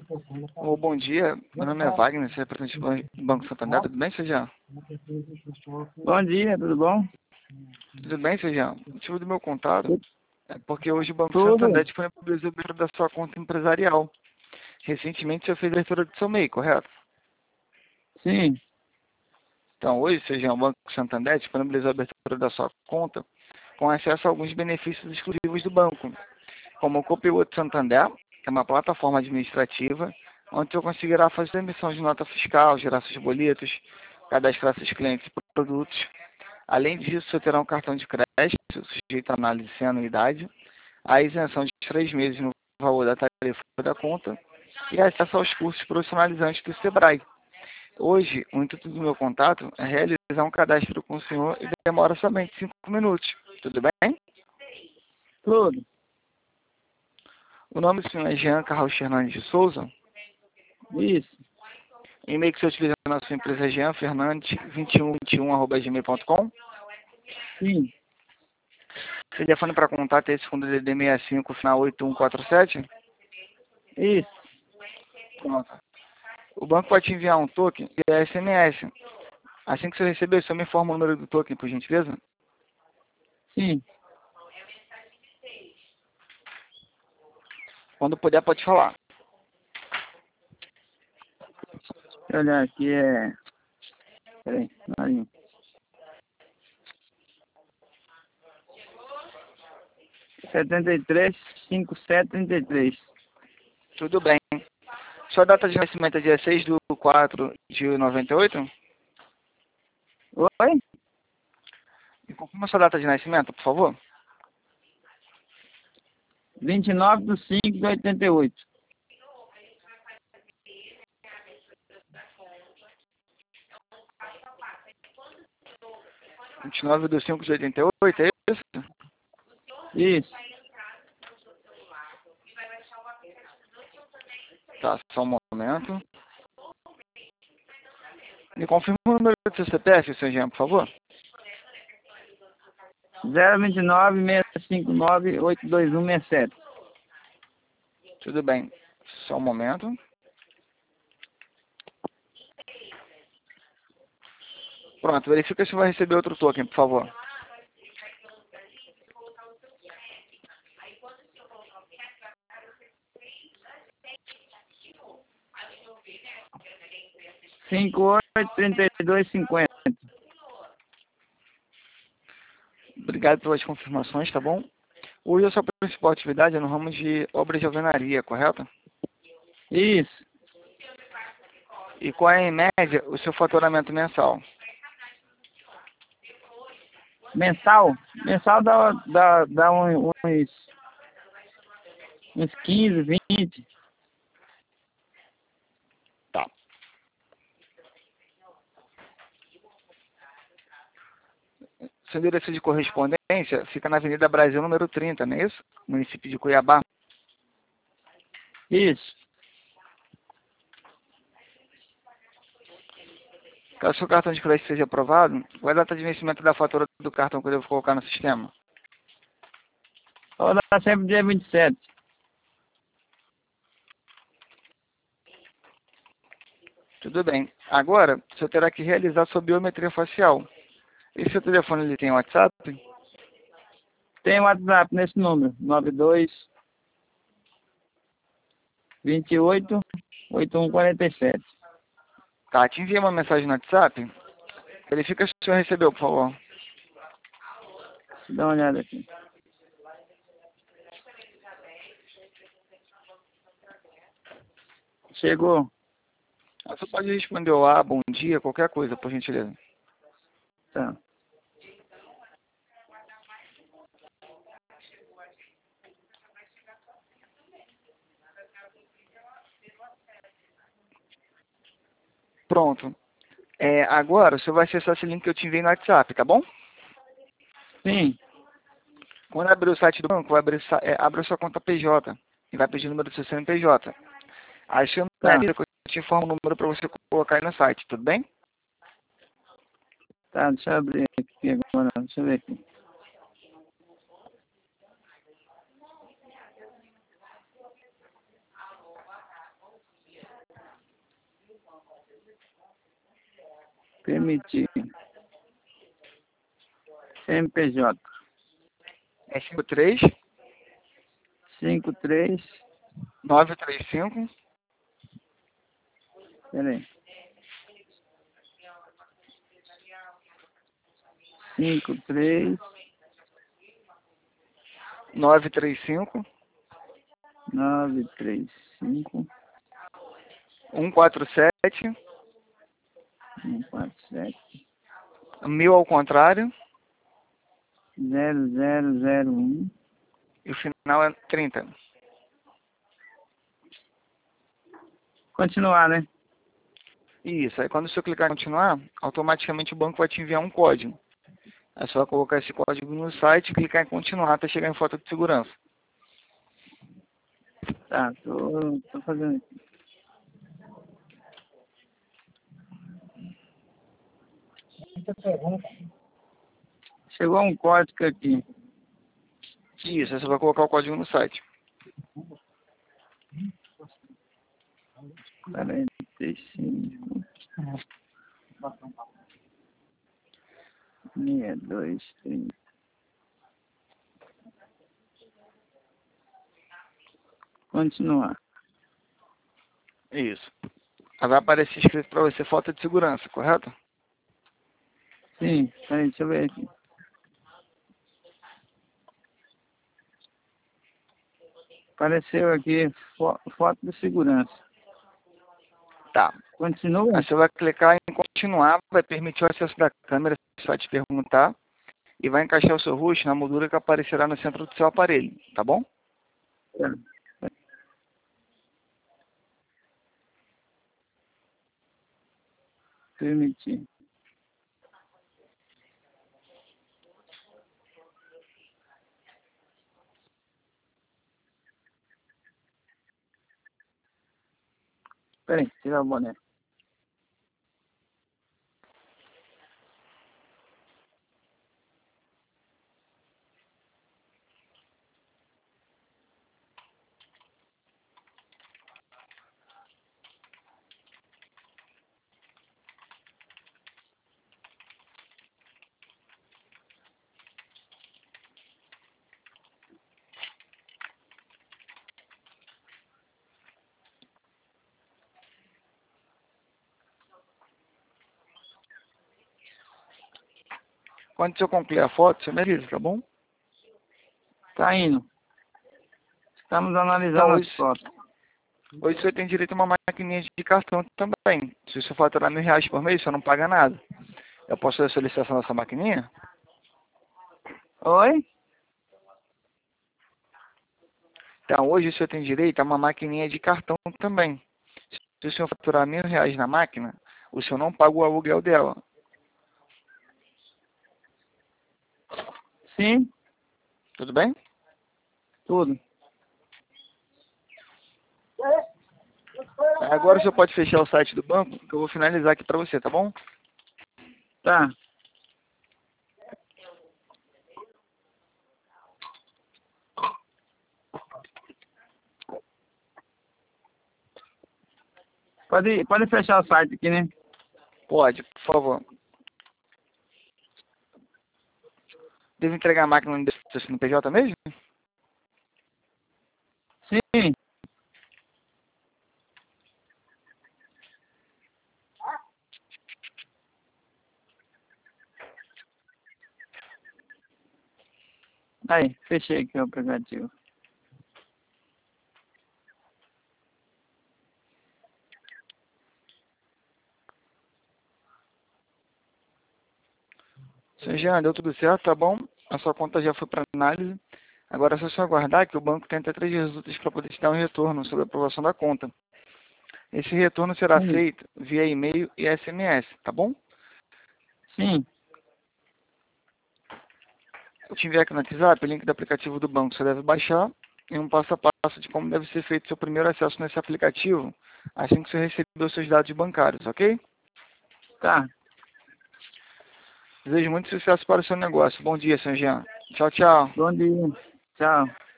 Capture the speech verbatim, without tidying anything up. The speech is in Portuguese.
Ô, bom dia, meu nome é Wagner, sou representante do Banco Santander, tudo bem, Sejam? Bom dia, tudo bom? Tudo bem, Sejam? O motivo do meu contato é porque hoje o Banco Tudo. Santander disponibilizou o abertura da sua conta empresarial. Recentemente você fez a abertura do seu M E I, correto? Sim, Então hoje, Sejam, o Banco Santander disponibilizou a abertura da sua conta com acesso a alguns benefícios exclusivos do banco, como o Conteúdo Santander, que é uma plataforma administrativa, onde você conseguirá fazer emissão de nota fiscal, gerar seus boletos, cadastrar seus clientes e produtos. Além disso, você terá um cartão de crédito sujeito a análise sem anuidade, a isenção de três meses no valor da tarifa da conta e acesso aos cursos profissionalizantes do Sebrae. Hoje, o intuito do meu contato é realizar um cadastro com o senhor e demora somente cinco minutos. Tudo bem? tudo. O nome do senhor é Jean Carlos Fernandes de Souza. Isso. O e-mail que você utiliza na sua empresa é jean fernandes vinte e um vinte e um arroba gmail ponto com. Sim, O telefone para contato é esse fundo D D sessenta e cinco, final oito um quatro sete. isso. Pronto. O banco pode te enviar um token e é S M S. Assim que você receber, você me informa o número do token, por gentileza? Sim. Quando puder, pode falar. Deixa eu olhar aqui, é... Peraí, aí. setenta e três, cinquenta e sete, trinta e três. Tudo bem. Sua data de nascimento é dia seis de quatro de noventa e oito? Oi? Me confirma sua data de nascimento, por favor. vinte e nove de cinco de oitenta e oito. vinte e nove de cinco de oitenta e oito, é isso? Isso. Tá, só um momento. Me confirma o número do seu C P F, seu Jean, por favor. zero vinte e nove, seiscentos e cinquenta e nove, oitocentos e vinte e um, sessenta e sete. Tudo bem. Só um momento. Pronto, verifica se vai receber outro token, por favor. cinquenta e oito, trinta e dois, cinquenta. Obrigado pelas confirmações, tá bom? Hoje a sua principal atividade é no ramo de obras de alvenaria, correto? Isso. E qual é, em média, o seu faturamento mensal? Mensal? Mensal dá, dá, dá um- uns, uns quinze, vinte. Tá. Seu endereço de correspondência fica na Avenida Brasil, número trinta, não é isso? Município de Cuiabá. Isso. Caso o seu cartão de crédito seja aprovado, qual é a data de vencimento da fatura do cartão que eu devo colocar no sistema? Vou dar sempre dia vinte e sete. Tudo bem. Agora, o senhor terá que realizar sua biometria facial. E seu telefone ele tem WhatsApp? Tem WhatsApp nesse número. nove dois, vinte e oito, oitenta e um, quarenta e sete. Tá, te enviei uma mensagem no WhatsApp. Verifica se o senhor recebeu, por favor. Deixa eu dar uma olhada aqui. Chegou. Ah, você pode responder olá, bom dia, qualquer coisa, por gentileza. Tá. Pronto. É, agora, o senhor vai acessar esse link que eu te enviei no WhatsApp, tá bom? Sim. Quando abrir o site do banco, vai abrir, é, abre a sua conta P J e vai pedir o número do seu C N P J. Aí você me Tá. avisa que eu te informo o número para você colocar aí no site, tudo bem? Tá, deixa eu abrir aqui agora. Deixa eu ver aqui. Permitir. C N P J. É cinco três cinco três. nove três cinco Peraí. cinco três. nove três cinco nove três cinco. um quatro sete um quatro sete. mil ao contrário zero zero zero um. e o final é trinta. Continuar, né? Isso, aí quando você clicar em continuar, automaticamente o banco vai te enviar um código. É só colocar esse código no site e clicar em continuar até chegar em foto de segurança. Tá, tô, tô fazendo aqui. Chegou um código aqui. Isso, aí você vai colocar o código no site. quarenta e cinco. sessenta e dois, trinta. Continuar. Isso. Aí vai aparecer escrito para você foto de segurança, correto? Sim, peraí, deixa eu ver aqui. Apareceu aqui fo foto de segurança. Tá. Continua? Aí você vai clicar em continuar, vai permitir o acesso da câmera, você vai te perguntar, e vai encaixar o seu rosto na moldura que aparecerá no centro do seu aparelho, tá bom? Tá. Permitir. Peraí, tirar o boné. Quando você concluir a foto, você me avisa, tá bom? Tá indo. Estamos Então, analisando hoje, as fotos. hoje você tem direito a uma maquininha de cartão também. Se você faturar mil reais por mês, você não paga nada. Eu posso fazer a solicitação dessa maquininha? Oi? Então, hoje você tem direito a uma maquininha de cartão também. Se o senhor faturar mil reais na máquina, o senhor não paga o aluguel dela. Sim, Tudo bem? tudo. Agora o senhor pode fechar o site do banco, que eu vou finalizar aqui para você, tá bom? Tá. Pode, pode fechar o site aqui, né? Pode, por favor. Devo entregar a máquina no seu C N P J mesmo? Sim. Aí, fechei aqui o aplicativo. Senhor Jean, deu tudo certo, tá bom? A sua conta já foi para análise. Agora é só aguardar que o banco tem até três dias úteis para poder te dar um retorno sobre a aprovação da conta. Esse retorno será Sim. feito via e-mail e S M S, tá bom? Sim. Eu te enviei aqui no WhatsApp o link do aplicativo do banco, você deve baixar e um passo a passo de como deve ser feito seu primeiro acesso nesse aplicativo assim que você receber os seus dados bancários, ok? Tá. Desejo muito sucesso para o seu negócio. Bom dia, senhor Jean. Tchau, tchau. Bom dia. Tchau.